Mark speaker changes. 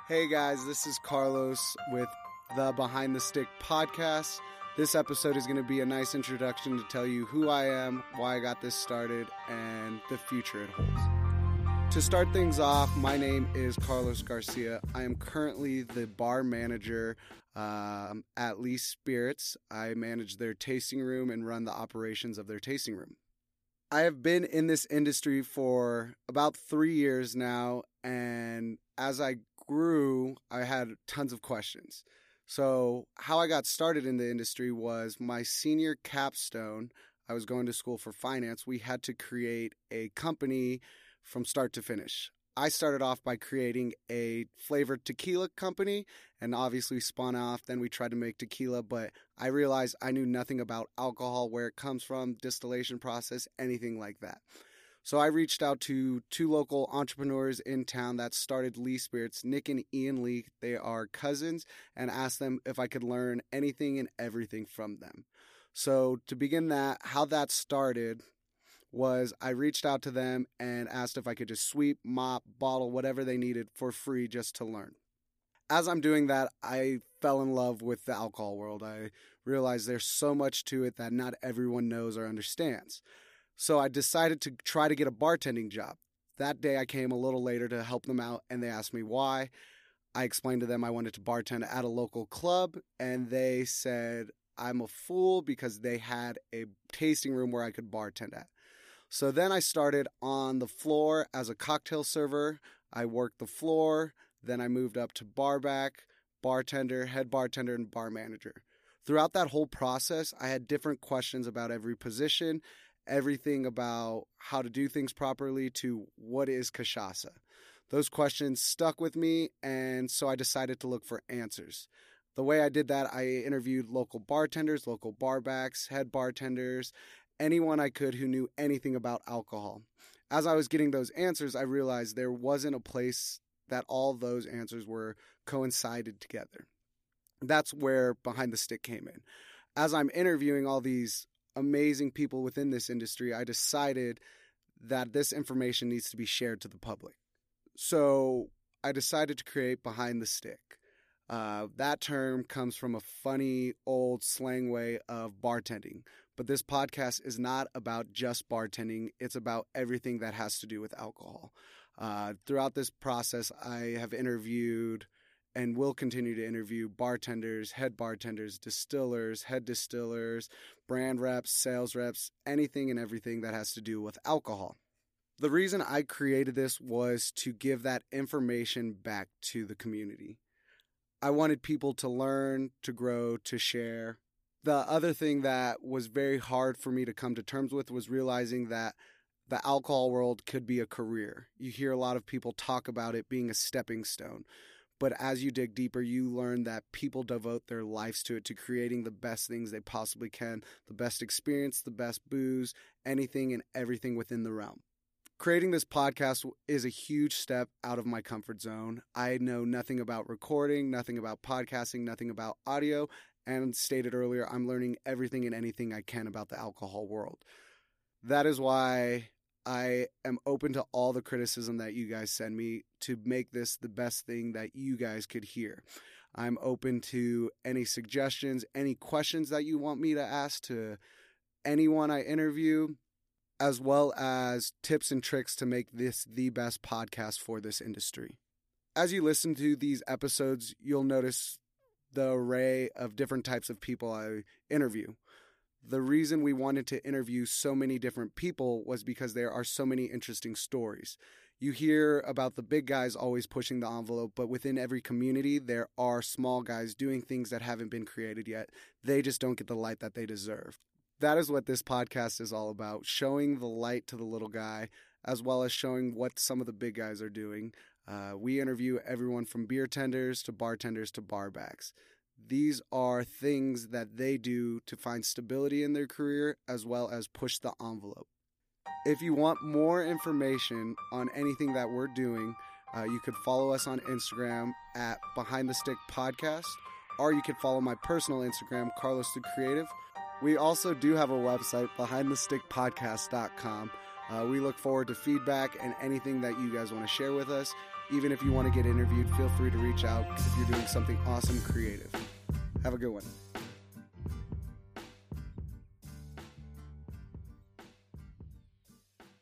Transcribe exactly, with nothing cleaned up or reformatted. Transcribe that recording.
Speaker 1: Hey guys, this is Carlos with the Behind the Stick podcast. This episode is going to be a nice introduction to tell you who I am, why I got this started, and the future it holds. To start things off, my name is Carlos Garcia. I am currently the bar manager um, at Lee Spirits. I manage their tasting room and run the operations of their tasting room. I have been in this industry for about three years now, and as I grew, I had tons of questions. So how I got started in the industry was my senior capstone. I was going to school for finance. We had to create a company from start to finish. I started off by creating a flavored tequila company and obviously spun off. Then we tried to make tequila, but I realized I knew nothing about alcohol, where it comes from, distillation process, anything like that. So I reached out to two local entrepreneurs in town that started Lee Spirits, Nick and Ian Lee. They are cousins, and asked them if I could learn anything and everything from them. So to begin that, how that started was I reached out to them and asked if I could just sweep, mop, bottle, whatever they needed for free just to learn. As I'm doing that, I fell in love with the alcohol world. I realized there's so much to it that not everyone knows or understands. So I decided to try to get a bartending job. That day I came a little later to help them out, and they asked me why. I explained to them I wanted to bartend at a local club, and they said I'm a fool because they had a tasting room where I could bartend at. So then I started on the floor as a cocktail server. I worked the floor. Then I moved up to barback, bartender, head bartender, and bar manager. Throughout that whole process, I had different questions about every position, everything about how to do things properly to what is cachaça. Those questions stuck with me, and so I decided to look for answers. The way I did that, I interviewed local bartenders, local barbacks, head bartenders, anyone I could who knew anything about alcohol. As I was getting those answers, I realized there wasn't a place that all those answers were coincided together. That's where Behind the Stick came in. As I'm interviewing all these amazing people within this industry, I decided that this information needs to be shared to the public. So I decided to create Behind the Stick. Uh, that term comes from a funny old slang way of bartending. But this podcast is not about just bartending. It's about everything that has to do with alcohol. Uh, throughout this process, I have interviewed and will continue to interview bartenders, head bartenders, distillers, head distillers, brand reps, sales reps, anything and everything that has to do with alcohol. The reason I created this was to give that information back to the community. I wanted people to learn, to grow, to share. The other thing that was very hard for me to come to terms with was realizing that the alcohol world could be a career. You hear a lot of people talk about it being a stepping stone. But as you dig deeper, you learn that people devote their lives to it, to creating the best things they possibly can, the best experience, the best booze, anything and everything within the realm. Creating this podcast is a huge step out of my comfort zone. I know nothing about recording, nothing about podcasting, nothing about audio, and stated earlier, I'm learning everything and anything I can about the alcohol world. That is why I am open to all the criticism that you guys send me to make this the best thing that you guys could hear. I'm open to any suggestions, any questions that you want me to ask to anyone I interview, as well as tips and tricks to make this the best podcast for this industry. As you listen to these episodes, you'll notice the array of different types of people I interview. The reason we wanted to interview so many different people was because there are so many interesting stories. You hear about the big guys always pushing the envelope, but within every community, there are small guys doing things that haven't been created yet. They just don't get the light that they deserve. That is what this podcast is all about, showing the light to the little guy, as well as showing what some of the big guys are doing. Uh, we interview everyone from beer tenders to bartenders to barbacks. These are things that they do to find stability in their career as well as push the envelope. If you want more information on anything that we're doing, uh, you could follow us on Instagram at Behind the Stick Podcast, or you could follow my personal Instagram, Carlos the Creative. We also do have a website, behind the stick podcast dot com. Uh, we look forward to feedback and anything that you guys want to share with us. Even if you want to get interviewed, feel free to reach out if you're doing something awesome creative. Have a good one.